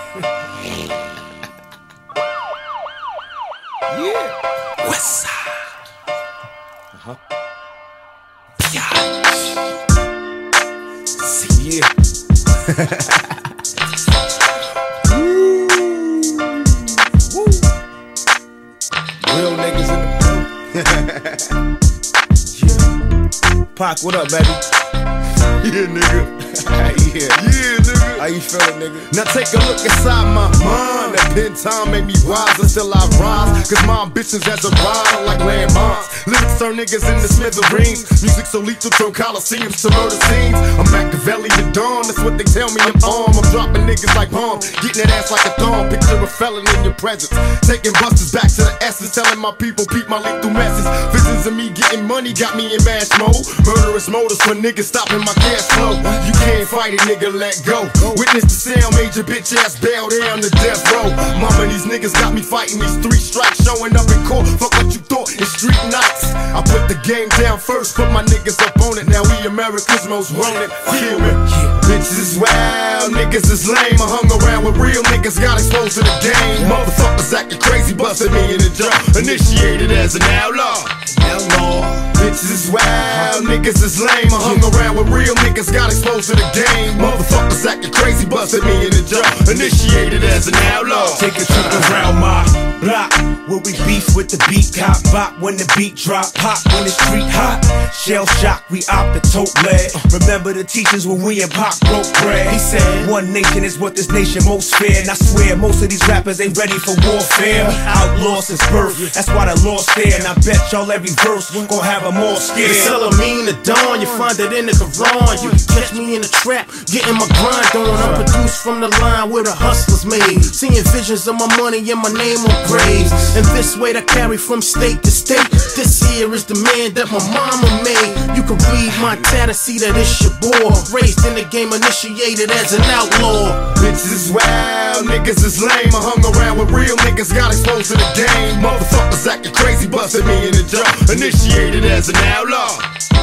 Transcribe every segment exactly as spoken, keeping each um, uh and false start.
Yeah. West side. Uh-huh. Yeah. See, yeah. Woo. Woo. Real niggas in the building. Yeah. Pac, what up, baby? Yeah, nigga. Yeah. Yeah, nigga. How you feeling, nigga? Now take a look inside my mind. That pen time made me wiser, still I rise. Cause my ambitions as a rider like landmines. Lyrics turn niggas into smithereens. Music so lethal, turn coliseums to murder scenes. I'm Machiavelli the dawn, that's what they tell me I'm on. I'm dropping niggas like bombs, getting that ass like a thumb. Picture a felon in your presence, taking busters back to the essence. Telling my people, peep my lethal message. Visions of me getting money got me in mash mode. Murderous motives for niggas stopping my cash flow. You can't fight it, nigga, let go. Witness the sound, made your bitch ass bow down to death row. Mama, these niggas got me fighting these three strikes, showing up in court. Fuck what you thought in street nights. I put the game down first, put my niggas up on it. Now we America's most wanted. Feel me? Bitches is wild, niggas is lame. I hung around with real niggas, got exposed to the game. Motherfuckers acting crazy, busted me in the jaw. Initiated as an outlaw. Outlaw. Bitches is wild, niggas is lame. I hung around with real niggas, got exposed to the game. Motherfuckers acting crazy, busted me in the jaw. Initiated as an outlaw. Take a trip around my block, where we beef with the beat cop. Bop when the beat drop, pop when the street hot. Shell shock, we op the tote lead. Remember the teachers when we and Pop broke bread. He said, one nation is what this nation most fear. And I swear, most of these rappers ain't ready for warfare. Outlaws since birth, that's why the law's there. And I bet y'all every verse gon' have them all scared. It's Salamine the dawn, you find it in the Quran. You can catch me in the trap, getting my grind on. I'm produced from the line where the hustlers made. Seeing visions of my money and my name on graves. And this weight I carry from state to state. This here is the man that my mama made. You can read my tat and see that it's your boy. Raised in the game, initiated as an outlaw. Bitches is wild, niggas is lame. I hung around with real niggas, got exposed to the game. Motherfuckers acting crazy, busted me in the jaw. Initiated as an outlaw.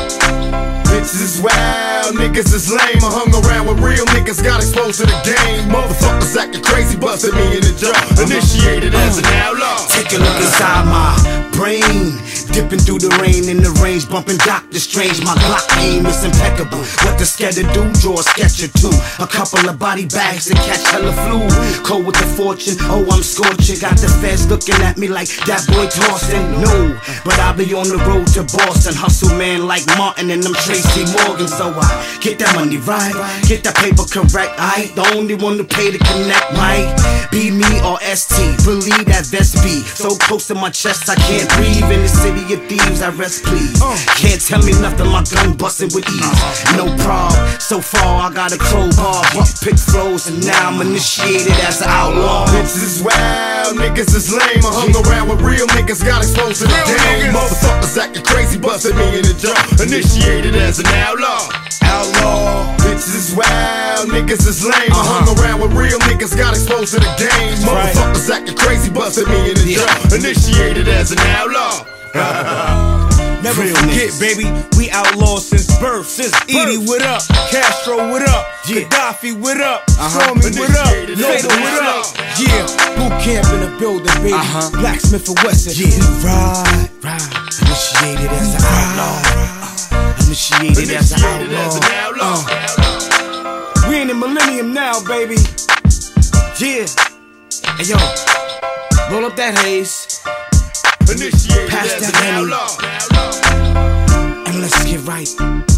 Bitches is wild, niggas is lame. I hung around with real niggas, got exposed to the game. Motherfuckers acting crazy, busted me in the jaw. Initiated as an outlaw. Take a look inside my brain, dipping through the rain in the range, bumping Doctor Strange. My Glock aim is impeccable. What the scatter do? Draw a sketch or two. A couple of body bags to catch hella flu. Cold with the fortune, oh I'm scorching. Got the feds looking at me like that boy tossing. No, but I'll be on the road to Boston. Hustle man like Martin and them Tracy Morgan. So I get that money right, get that paper correct. I ain't the only one to pay to connect. Might be me or S T. Believe that vest be so close to my chest I can't breathe. In the city of thieves I rest please. Can't tell me nothing, my gun bustin' with ease. No problem, so far I got a crowbar. Buck pick flows and now I'm initiated as an outlaw. Bitches is wild, niggas is lame. I hung around with real niggas, got exposed to the game. Motherfuckers acting crazy, busted me in the jaw. Initiated as an outlaw. Outlaw. Bitches is wild, niggas is lame. I hung around with real niggas, got exposed to the game. Motherfuckers acting crazy, busted me in the jaw. Initiated as an outlaw. Never forget, baby, we outlaws since birth. Since Edie, what up? Castro, what up? Gaddafi, what up? Stormy, what up? Fatal, what up? Yeah, boot camp in the building, baby. Uh-huh. Blacksmith for Wesson. Yeah, we ride, ride. Initiated as an outlaw. Initiated as an outlaw. Uh. We in the millennium now, baby. Yeah. Hey yo, roll up that haze. Initiated Pass as that an Henny, outlaw. and let's get right.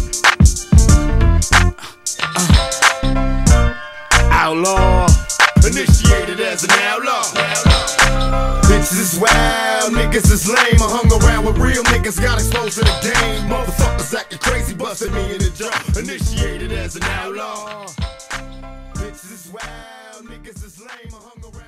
Uh. Outlaw. Initiated as an outlaw. Bitches is wild, niggas is lame. I hung around with real niggas, got exposed to the game. Motherfuckers acting crazy, busted me in the jaw. Initiated as an outlaw. Bitches is wild, niggas is lame. I hung around.